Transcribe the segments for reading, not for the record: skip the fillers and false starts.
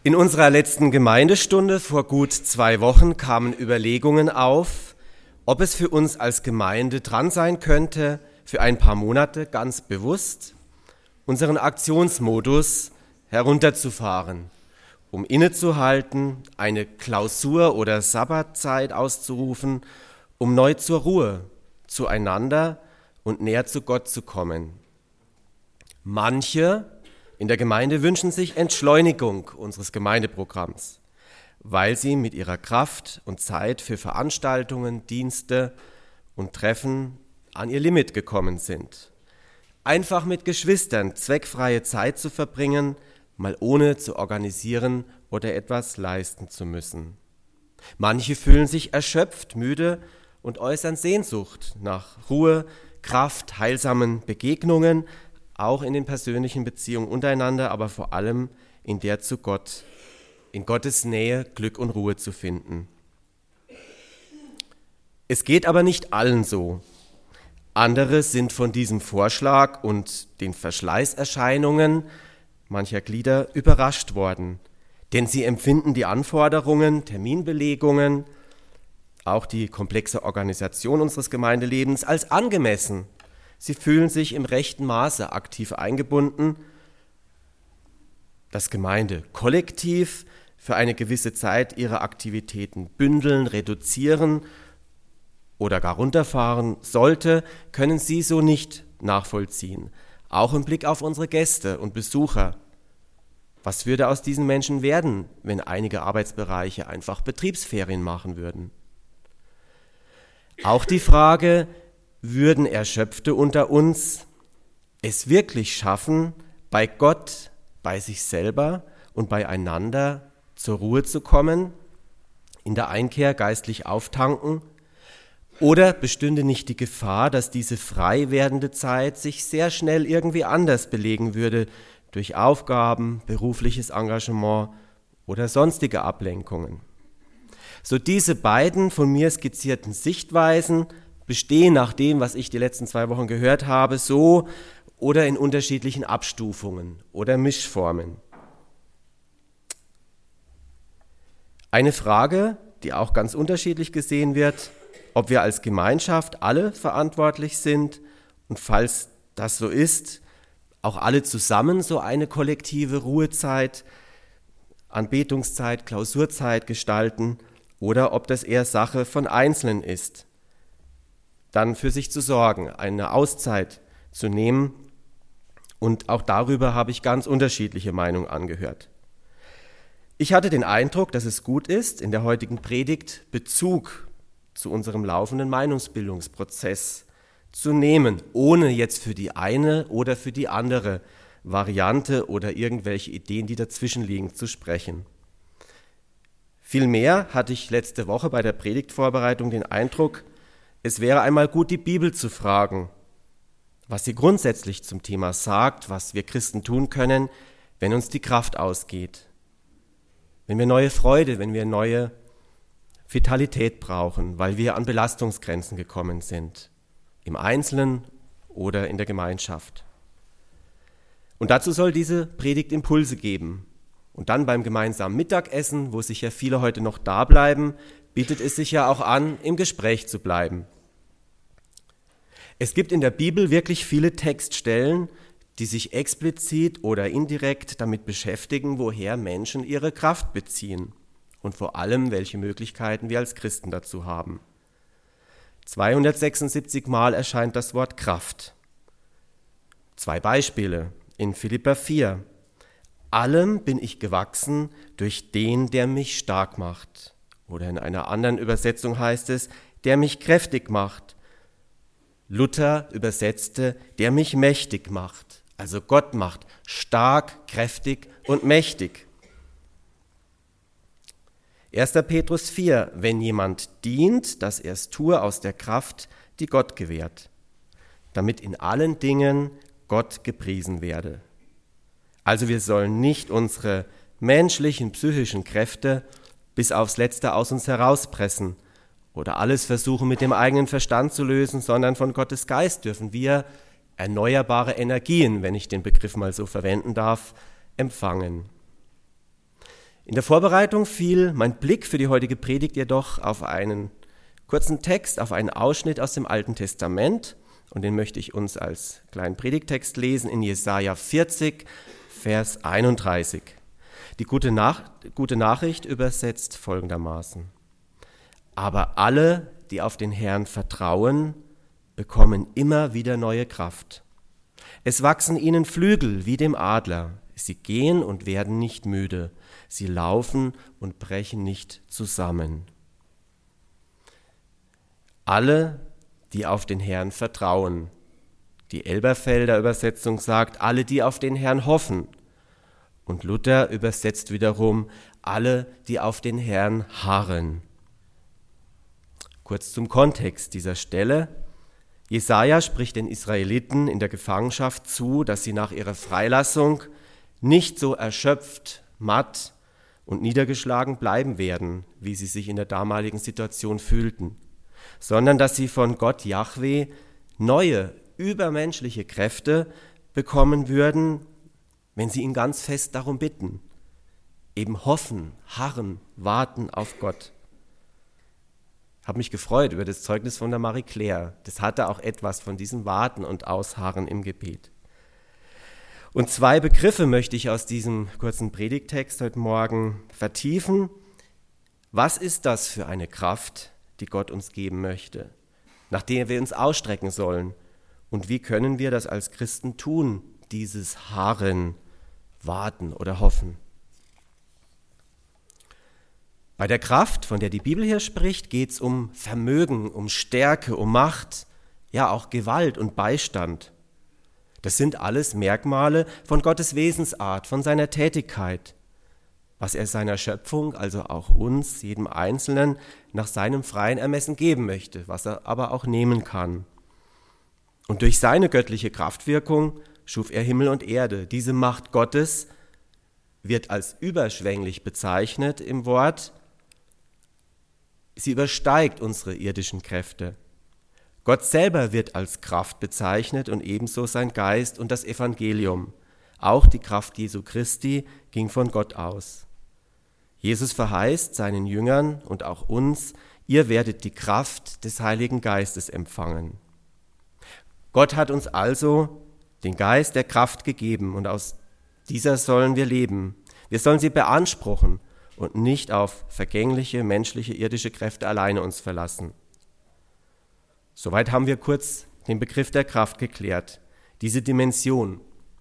In unserer letzten Gemeindestunde vor gut 2 Wochen kamen Überlegungen auf, ob es für uns als Gemeinde dran sein könnte, für ein paar Monate ganz bewusst unseren Aktionsmodus herunterzufahren, um innezuhalten, eine Klausur oder Sabbatzeit auszurufen, um neu zur Ruhe, zueinander und näher zu Gott zu kommen. Manche in der Gemeinde wünschen sich Entschleunigung unseres Gemeindeprogramms, weil sie mit ihrer Kraft und Zeit für Veranstaltungen, Dienste und Treffen an ihr Limit gekommen sind. Einfach mit Geschwistern zweckfreie Zeit zu verbringen, mal ohne zu organisieren oder etwas leisten zu müssen. Manche fühlen sich erschöpft, müde und äußern Sehnsucht nach Ruhe, Kraft, heilsamen Begegnungen, auch in den persönlichen Beziehungen untereinander, aber vor allem in der zu Gott, in Gottes Nähe Glück und Ruhe zu finden. Es geht aber nicht allen so. Andere sind von diesem Vorschlag und den Verschleißerscheinungen mancher Glieder überrascht worden, denn sie empfinden die Anforderungen, Terminbelegungen, auch die komplexe Organisation unseres Gemeindelebens als angemessen. Sie fühlen sich im rechten Maße aktiv eingebunden, dass Gemeinde kollektiv für eine gewisse Zeit ihre Aktivitäten bündeln, reduzieren oder gar runterfahren sollte, können sie so nicht nachvollziehen. Auch im Blick auf unsere Gäste und Besucher. Was würde aus diesen Menschen werden, wenn einige Arbeitsbereiche einfach Betriebsferien machen würden? Auch die Frage, würden Erschöpfte unter uns es wirklich schaffen, bei Gott, bei sich selber und beieinander zur Ruhe zu kommen, in der Einkehr geistlich auftanken? Oder bestünde nicht die Gefahr, dass diese frei werdende Zeit sich sehr schnell irgendwie anders belegen würde durch Aufgaben, berufliches Engagement oder sonstige Ablenkungen? So diese beiden von mir skizzierten Sichtweisen bestehen nach dem, was ich die letzten 2 Wochen gehört habe, so oder in unterschiedlichen Abstufungen oder Mischformen. Eine Frage, die auch ganz unterschiedlich gesehen wird, ob wir als Gemeinschaft alle verantwortlich sind und falls das so ist, auch alle zusammen so eine kollektive Ruhezeit, Anbetungszeit, Klausurzeit gestalten oder ob das eher Sache von Einzelnen ist, dann für sich zu sorgen, eine Auszeit zu nehmen. Und auch darüber habe ich ganz unterschiedliche Meinungen angehört. Ich hatte den Eindruck, dass es gut ist, in der heutigen Predigt Bezug zu unserem laufenden Meinungsbildungsprozess zu nehmen, ohne jetzt für die eine oder für die andere Variante oder irgendwelche Ideen, die dazwischen liegen, zu sprechen. Vielmehr hatte ich letzte Woche bei der Predigtvorbereitung den Eindruck, es wäre einmal gut, die Bibel zu fragen, was sie grundsätzlich zum Thema sagt, was wir Christen tun können, wenn uns die Kraft ausgeht, wenn wir neue Freude, wenn wir neue Vitalität brauchen, weil wir an Belastungsgrenzen gekommen sind, im Einzelnen oder in der Gemeinschaft. Und dazu soll diese Predigt Impulse geben. Und dann beim gemeinsamen Mittagessen, wo sicher viele heute noch da bleiben, bietet es sich ja auch an, im Gespräch zu bleiben. Es gibt in der Bibel wirklich viele Textstellen, die sich explizit oder indirekt damit beschäftigen, woher Menschen ihre Kraft beziehen und vor allem, welche Möglichkeiten wir als Christen dazu haben. 276 Mal erscheint das Wort Kraft. 2 Beispiele in Philipper 4. Allem bin ich gewachsen durch den, der mich stark macht. Oder in einer anderen Übersetzung heißt es, der mich kräftig macht. Luther übersetzte, der mich mächtig macht. Also Gott macht stark, kräftig und mächtig. 1. Petrus 4, wenn jemand dient, dass er es tue aus der Kraft, die Gott gewährt, damit in allen Dingen Gott gepriesen werde. Also wir sollen nicht unsere menschlichen, psychischen Kräfte bis aufs Letzte aus uns herauspressen oder alles versuchen mit dem eigenen Verstand zu lösen, sondern von Gottes Geist dürfen wir erneuerbare Energien, wenn ich den Begriff mal so verwenden darf, empfangen. In der Vorbereitung fiel mein Blick für die heutige Predigt jedoch auf einen kurzen Text, auf einen Ausschnitt aus dem Alten Testament. Und den möchte ich uns als kleinen Predigttext lesen in Jesaja 40, Vers 31. Die gute Nachricht übersetzt folgendermaßen: Aber alle, die auf den Herrn vertrauen, bekommen immer wieder neue Kraft. Es wachsen ihnen Flügel wie dem Adler. Sie gehen und werden nicht müde. Sie laufen und brechen nicht zusammen. Alle, die auf den Herrn vertrauen. Die Elberfelder Übersetzung sagt, alle, die auf den Herrn hoffen. Und Luther übersetzt wiederum, alle, die auf den Herrn harren. Kurz zum Kontext dieser Stelle. Jesaja spricht den Israeliten in der Gefangenschaft zu, dass sie nach ihrer Freilassung nicht so erschöpft, matt und niedergeschlagen bleiben werden, wie sie sich in der damaligen Situation fühlten, sondern dass sie von Gott Jahwe neue, übermenschliche Kräfte bekommen würden, wenn sie ihn ganz fest darum bitten, eben hoffen, harren, warten auf Gott. Ich habe mich gefreut über das Zeugnis von der Marie-Claire. Das hatte auch etwas von diesem Warten und Ausharren im Gebet. Und 2 Begriffe möchte ich aus diesem kurzen Predigttext heute Morgen vertiefen. Was ist das für eine Kraft, die Gott uns geben möchte, nach der wir uns ausstrecken sollen? Und wie können wir das als Christen tun, dieses Harren, Warten oder Hoffen? Bei der Kraft, von der die Bibel hier spricht, geht es um Vermögen, um Stärke, um Macht, ja auch Gewalt und Beistand. Das sind alles Merkmale von Gottes Wesensart, von seiner Tätigkeit, was er seiner Schöpfung, also auch uns, jedem Einzelnen, nach seinem freien Ermessen geben möchte, was er aber auch nehmen kann. Und durch seine göttliche Kraftwirkung schuf er Himmel und Erde. Diese Macht Gottes wird als überschwänglich bezeichnet im Wort. Sie übersteigt unsere irdischen Kräfte. Gott selber wird als Kraft bezeichnet und ebenso sein Geist und das Evangelium. Auch die Kraft Jesu Christi ging von Gott aus. Jesus verheißt seinen Jüngern und auch uns, ihr werdet die Kraft des Heiligen Geistes empfangen. Gott hat uns also den Geist der Kraft gegeben und aus dieser sollen wir leben. Wir sollen sie beanspruchen und nicht auf vergängliche, menschliche, irdische Kräfte alleine uns verlassen. Soweit haben wir kurz den Begriff der Kraft geklärt, diese Dimension.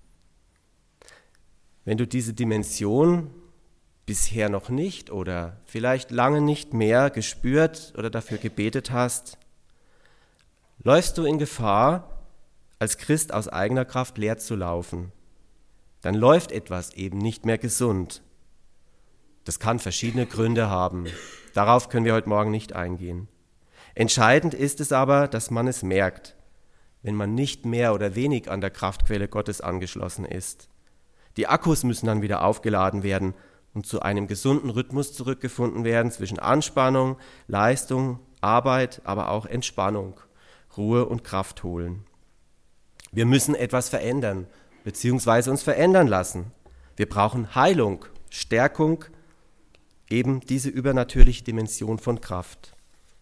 Wenn du diese Dimension bisher noch nicht oder vielleicht lange nicht mehr gespürt oder dafür gebetet hast, läufst du in Gefahr, als Christ aus eigener Kraft leer zu laufen. Dann läuft etwas eben nicht mehr gesund. Das kann verschiedene Gründe haben. Darauf können wir heute Morgen nicht eingehen. Entscheidend ist es aber, dass man es merkt, wenn man nicht mehr oder wenig an der Kraftquelle Gottes angeschlossen ist. Die Akkus müssen dann wieder aufgeladen werden und zu einem gesunden Rhythmus zurückgefunden werden zwischen Anspannung, Leistung, Arbeit, aber auch Entspannung, Ruhe und Kraft holen. Wir müssen etwas verändern, beziehungsweise uns verändern lassen. Wir brauchen Heilung, Stärkung, eben diese übernatürliche Dimension von Kraft.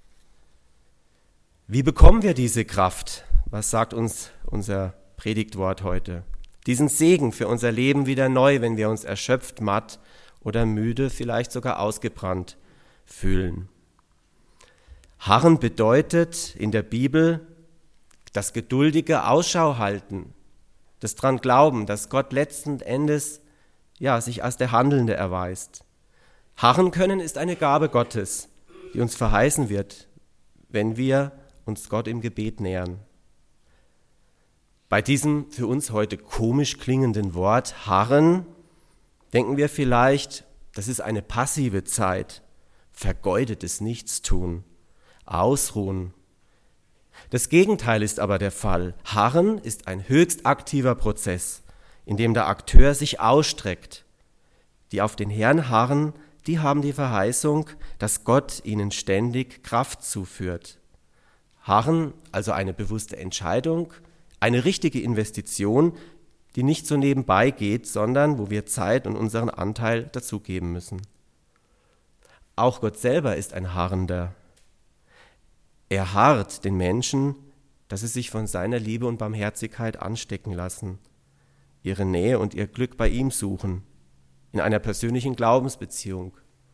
Wie bekommen wir diese Kraft? Was sagt uns unser Predigtwort heute? Diesen Segen für unser Leben wieder neu, wenn wir uns erschöpft, matt oder müde, vielleicht sogar ausgebrannt fühlen. Harren bedeutet in der Bibel das geduldige Ausschau halten, das dran glauben, dass Gott letzten Endes sich als der Handelnde erweist. Harren können ist eine Gabe Gottes, die uns verheißen wird, wenn wir uns Gott im Gebet nähern. Bei diesem für uns heute komisch klingenden Wort harren denken wir vielleicht, das ist eine passive Zeit, vergeudetes Nichtstun, Ausruhen. Das Gegenteil ist aber der Fall. Harren ist ein höchst aktiver Prozess, in dem der Akteur sich ausstreckt. Die auf den Herrn harren, die haben die Verheißung, dass Gott ihnen ständig Kraft zuführt. Harren, also eine bewusste Entscheidung, eine richtige Investition, die nicht so nebenbei geht, sondern wo wir Zeit und unseren Anteil dazugeben müssen. Auch Gott selber ist ein Harrender. Er harrt den Menschen, dass sie sich von seiner Liebe und Barmherzigkeit anstecken lassen, ihre Nähe und ihr Glück bei ihm suchen, in einer persönlichen Glaubensbeziehung.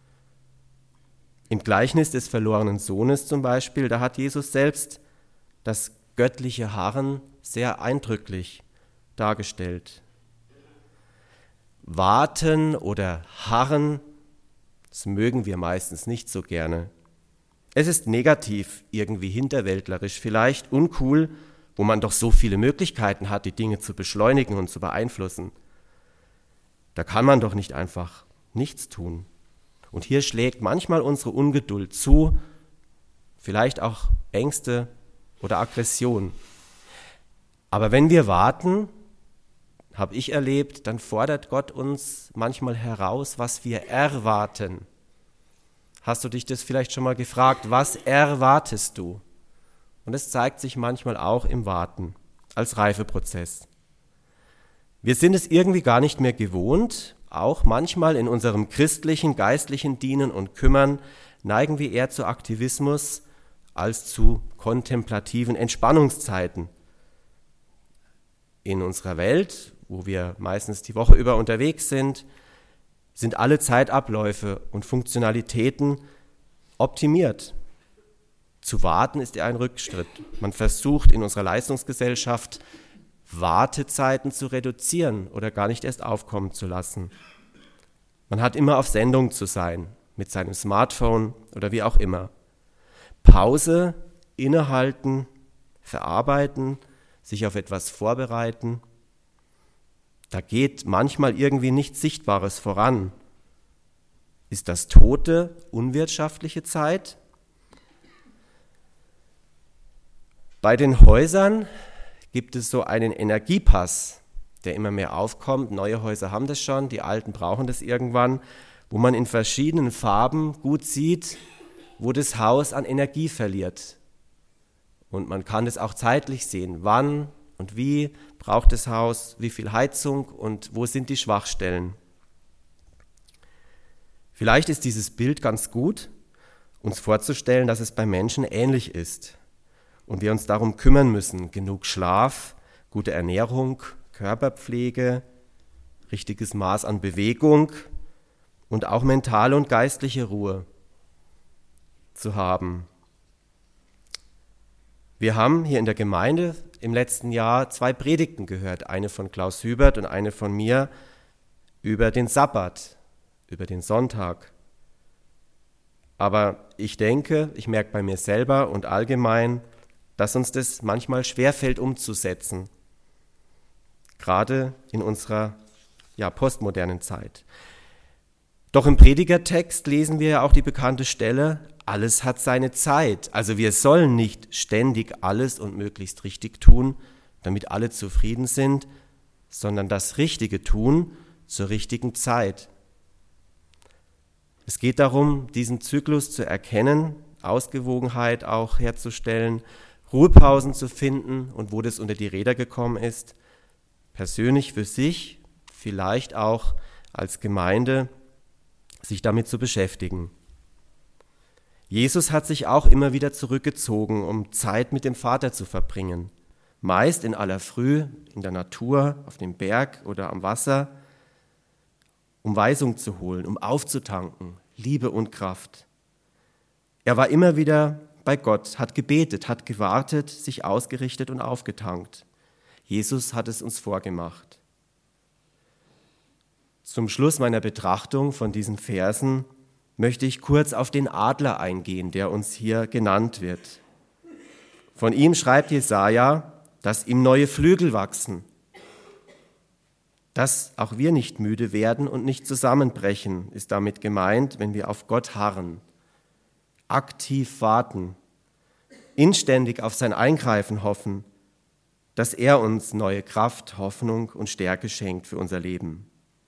Im Gleichnis des verlorenen Sohnes zum Beispiel, da hat Jesus selbst das göttliche Harren sehr eindrücklich dargestellt. Warten oder harren, das mögen wir meistens nicht so gerne. Es ist negativ, irgendwie hinterwäldlerisch, vielleicht uncool, wo man doch so viele Möglichkeiten hat, die Dinge zu beschleunigen und zu beeinflussen. Da kann man doch nicht einfach nichts tun. Und hier schlägt manchmal unsere Ungeduld zu, vielleicht auch Ängste oder Aggression. Aber wenn wir warten, habe ich erlebt, dann fordert Gott uns manchmal heraus, was wir erwarten. Hast du dich das vielleicht schon mal gefragt, was erwartest du? Und es zeigt sich manchmal auch im Warten, als Reifeprozess. Wir sind es irgendwie gar nicht mehr gewohnt, auch manchmal in unserem christlichen, geistlichen Dienen und Kümmern neigen wir eher zu Aktivismus als zu kontemplativen Entspannungszeiten. In unserer Welt, wo wir meistens die Woche über unterwegs sind alle Zeitabläufe und Funktionalitäten optimiert. Zu warten ist eher ein Rückschritt. Man versucht in unserer Leistungsgesellschaft Wartezeiten zu reduzieren oder gar nicht erst aufkommen zu lassen. Man hat immer auf Sendung zu sein, mit seinem Smartphone oder wie auch immer. Pause, innehalten, verarbeiten, sich auf etwas vorbereiten. Da geht manchmal irgendwie nichts Sichtbares voran. Ist das tote, unwirtschaftliche Zeit? Bei den Häusern gibt es so einen Energiepass, der immer mehr aufkommt. Neue Häuser haben das schon, die alten brauchen das irgendwann, wo man in verschiedenen Farben gut sieht, wo das Haus an Energie verliert. Und man kann es auch zeitlich sehen, wann und wie braucht das Haus, wie viel Heizung und wo sind die Schwachstellen. Vielleicht ist dieses Bild ganz gut, uns vorzustellen, dass es bei Menschen ähnlich ist und wir uns darum kümmern müssen, genug Schlaf, gute Ernährung, Körperpflege, richtiges Maß an Bewegung und auch mentale und geistliche Ruhe zu haben. Wir haben hier in der Gemeinde im letzten Jahr 2 Predigten gehört, eine von Klaus Hübert und eine von mir über den Sabbat, über den Sonntag. Aber ich denke, ich merke bei mir selber und allgemein, dass uns das manchmal schwerfällt umzusetzen, gerade in unserer postmodernen Zeit. Doch im Predigertext lesen wir ja auch die bekannte Stelle, alles hat seine Zeit. Also wir sollen nicht ständig alles und möglichst richtig tun, damit alle zufrieden sind, sondern das Richtige tun zur richtigen Zeit. Es geht darum, diesen Zyklus zu erkennen, Ausgewogenheit auch herzustellen, Ruhepausen zu finden und wo das unter die Räder gekommen ist, persönlich für sich, vielleicht auch als Gemeinde, sich damit zu beschäftigen. Jesus hat sich auch immer wieder zurückgezogen, um Zeit mit dem Vater zu verbringen. Meist in aller Früh, in der Natur, auf dem Berg oder am Wasser, um Weisung zu holen, um aufzutanken, Liebe und Kraft. Er war immer wieder bei Gott, hat gebetet, hat gewartet, sich ausgerichtet und aufgetankt. Jesus hat es uns vorgemacht. Zum Schluss meiner Betrachtung von diesen Versen möchte ich kurz auf den Adler eingehen, der uns hier genannt wird. Von ihm schreibt Jesaja, dass ihm neue Flügel wachsen, dass auch wir nicht müde werden und nicht zusammenbrechen, ist damit gemeint, wenn wir auf Gott harren, aktiv warten, inständig auf sein Eingreifen hoffen, dass er uns neue Kraft, Hoffnung und Stärke schenkt für unser Leben.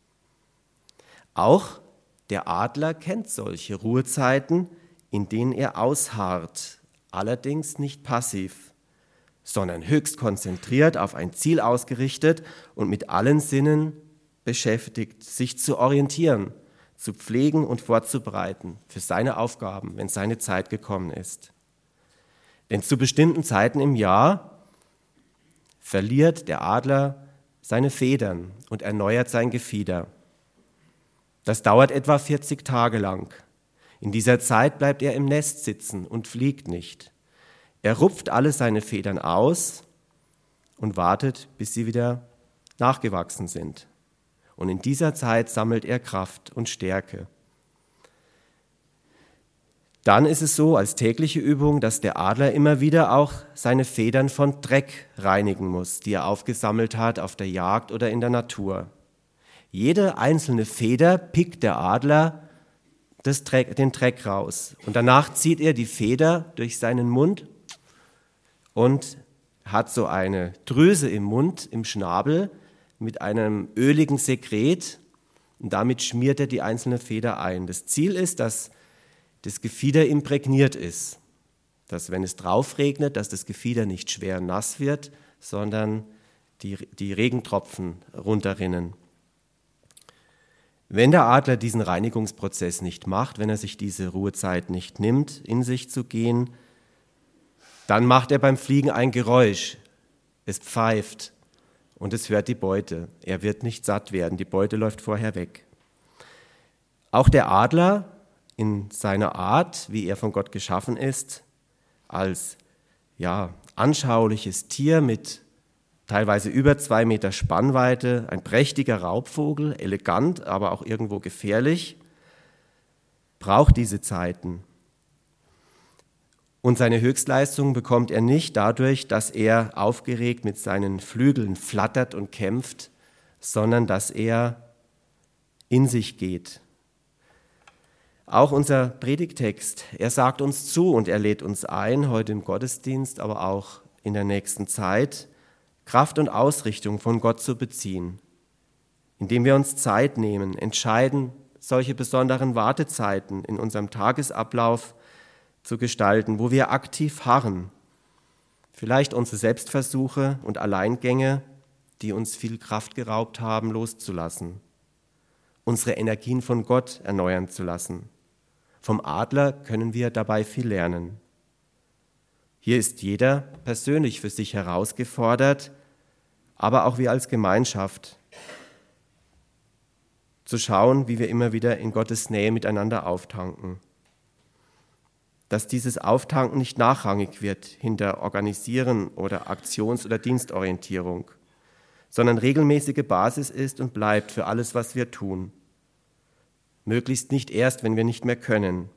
Auch der Adler kennt solche Ruhezeiten, in denen er ausharrt, allerdings nicht passiv, sondern höchst konzentriert auf ein Ziel ausgerichtet und mit allen Sinnen beschäftigt, sich zu orientieren, zu pflegen und vorzubereiten für seine Aufgaben, wenn seine Zeit gekommen ist. Denn zu bestimmten Zeiten im Jahr verliert der Adler seine Federn und erneuert sein Gefieder. Das dauert etwa 40 Tage lang. In dieser Zeit bleibt er im Nest sitzen und fliegt nicht. Er rupft alle seine Federn aus und wartet, bis sie wieder nachgewachsen sind. Und in dieser Zeit sammelt er Kraft und Stärke. Dann ist es so als tägliche Übung, dass der Adler immer wieder auch seine Federn von Dreck reinigen muss, die er aufgesammelt hat auf der Jagd oder in der Natur. Jede einzelne Feder pickt der Adler den Dreck raus. Und danach zieht er die Feder durch seinen Mund und hat so eine Drüse im Mund, im Schnabel, mit einem öligen Sekret. Und damit schmiert er die einzelne Feder ein. Das Ziel ist, dass das Gefieder imprägniert ist. Dass, wenn es drauf regnet, dass das Gefieder nicht schwer nass wird, sondern die Regentropfen runterrinnen. Wenn der Adler diesen Reinigungsprozess nicht macht, wenn er sich diese Ruhezeit nicht nimmt, in sich zu gehen, dann macht er beim Fliegen ein Geräusch. Es pfeift und es hört die Beute. Er wird nicht satt werden, die Beute läuft vorher weg. Auch der Adler in seiner Art, wie er von Gott geschaffen ist, als anschauliches Tier mit teilweise über 2 Meter Spannweite, ein prächtiger Raubvogel, elegant, aber auch irgendwo gefährlich, braucht diese Zeiten. Und seine Höchstleistung bekommt er nicht dadurch, dass er aufgeregt mit seinen Flügeln flattert und kämpft, sondern dass er in sich geht. Auch unser Predigtext, er sagt uns zu und er lädt uns ein, heute im Gottesdienst, aber auch in der nächsten Zeit, Kraft und Ausrichtung von Gott zu beziehen, indem wir uns Zeit nehmen, entscheiden, solche besonderen Wartezeiten in unserem Tagesablauf zu gestalten, wo wir aktiv harren, vielleicht unsere Selbstversuche und Alleingänge, die uns viel Kraft geraubt haben, loszulassen, unsere Energien von Gott erneuern zu lassen. Vom Adler können wir dabei viel lernen. Hier ist jeder persönlich für sich herausgefordert, aber auch wir als Gemeinschaft, zu schauen, wie wir immer wieder in Gottes Nähe miteinander auftanken. Dass dieses Auftanken nicht nachrangig wird hinter Organisieren oder Aktions- oder Dienstorientierung, sondern regelmäßige Basis ist und bleibt für alles, was wir tun. Möglichst nicht erst, wenn wir nicht mehr können,